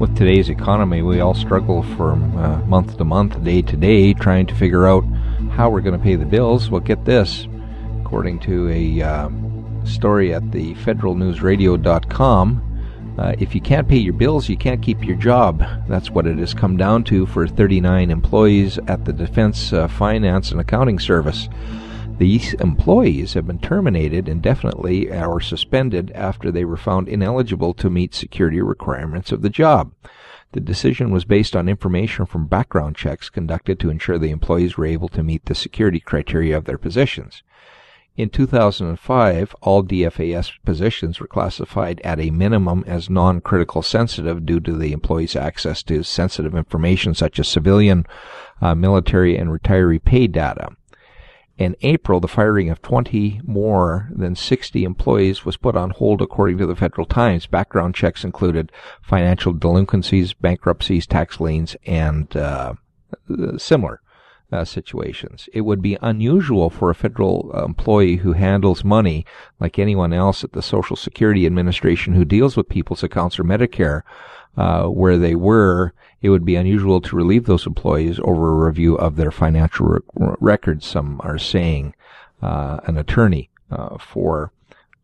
With today's economy, we all struggle from month to month, day to day, trying to figure out how we're going to pay the bills. Well, get this. According to a story at the federalnewsradio.com, if you can't pay your bills, you can't keep your job. That's what it has come down to for 39 employees at the Defense Finance and Accounting Service. These employees have been terminated indefinitely or suspended after they were found ineligible to meet security requirements of the job. The decision was based on information from background checks conducted to ensure the employees were able to meet the security criteria of their positions. In 2005, all DFAS positions were classified at a minimum as non-critical sensitive due to the employees' access to sensitive information such as civilian, military, and retiree pay data. In April, the firing of 20 more than 60 employees was put on hold, according to the Federal Times. Background checks included financial delinquencies, bankruptcies, tax liens, and similar situations. It would be unusual for a federal employee who handles money like anyone else at the Social Security Administration who deals with people's accounts or Medicare, where they were. It would be unusual to relieve those employees over a review of their financial records, some are saying. An attorney for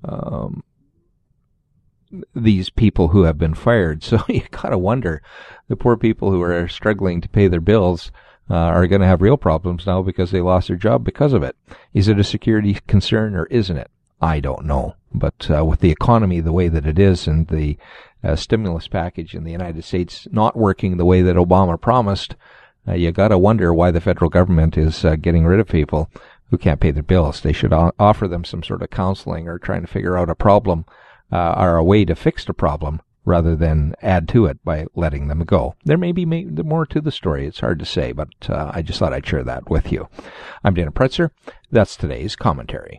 these people who have been fired. So you gotta wonder, the poor people who are struggling to pay their bills are going to have real problems now because they lost their job because of it. Is it a security concern or isn't it? I don't know. But with the economy the way that it is and the stimulus package in the United States not working the way that Obama promised, you got to wonder why the federal government is getting rid of people who can't pay their bills. They should offer them some sort of counseling or trying to figure out a problem or a way to fix the problem rather than add to it by letting them go. There may be more to the story. It's hard to say, but I just thought I'd share that with you. I'm Dana Pretzer. That's today's commentary.